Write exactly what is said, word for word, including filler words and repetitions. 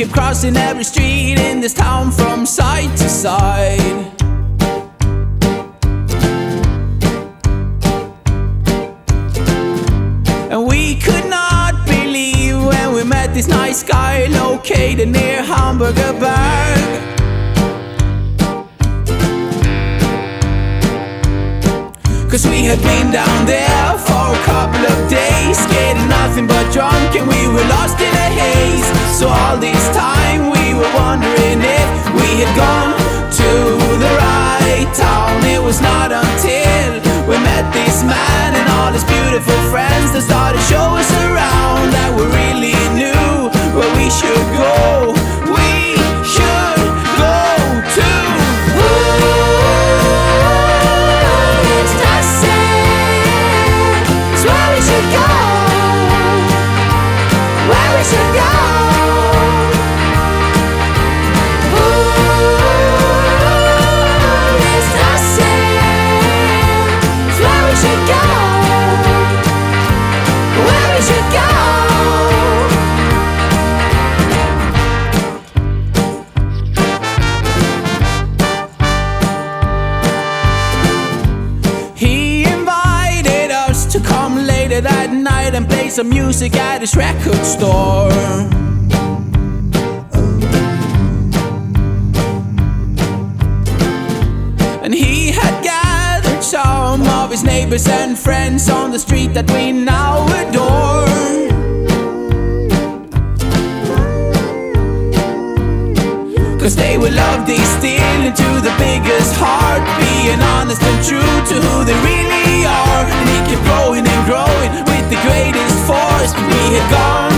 kept crossing every street in this town from side to side. And we could not believe when we met this nice guy located near Hamburgerberg. Cause we had been down there for a couple of days, getting nothing but drunk, and we were lost in a haze. So all this time we were wondering if we had gone to the right town. It was not until we met this man and all his beautiful friends that started to show us around that we really knew where we should go. We should go to to come later that night and play some music at his record store. And he had gathered some of his neighbors and friends on the street that we now adore. Cause they will love these still into the biggest heart, being honest and true to who they really are. And he kept growing and growing with the greatest force. We had gone